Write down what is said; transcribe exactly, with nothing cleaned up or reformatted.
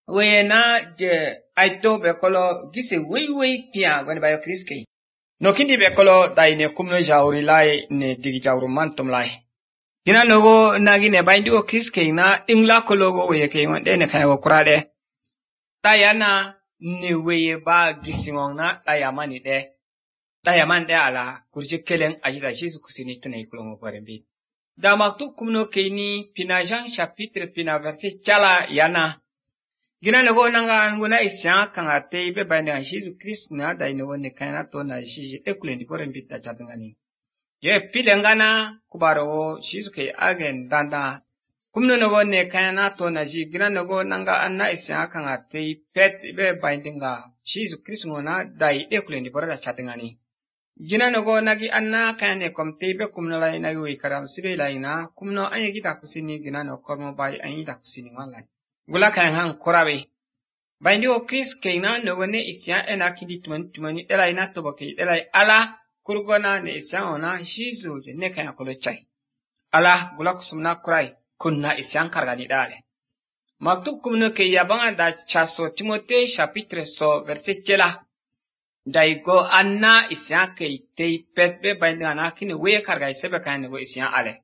we na je aito be kolo gise we we pia gwen bayo kriske no kindi be kolo dai ne kumno jawri lai ne digi jawru man tum lai gina nogo nagi ne baindi o kriske na ingla kolo go we ke ngon ne kai go kurade tayana ni we ba gisimon na tayamani de tayaman de ala kurje kelen ajiza shizu kusini tane kulo ko rembi da maktu kumno keini pinajan chapitre pina verset chala yana gina nogo nanga nguna isya kanga tebe baina Yesu Christ na dai no ne kana to na shi ekulendi por embita chatangani ye pilengana kubaro Yesu ke agen danda kumno nogo ne kana to na ji gina nogo nanga anna isya kanga te pet be baindinga Yesu Christ ngona dai ekulendi por chatangani gina nogo nagi anna kane kom tebe kumno lai na yu ikaram sibe lai na kumno ayegi ta kusini gina no kormo bai ayi ta kusini walai gula kan han korabe baindi o Chris keina no ne isya ena kindi tuman tumani elai na to bake elai ala kurgona ne isya ona shizu ne kan akolo chai ala gula kusumna kurai kunna isya kargani dale maktub kumno ke yabanga da chaso Timote chapitre so verset chela daigo anna isya ke te petbe baindi ana kini we karga sebe kan go isya ale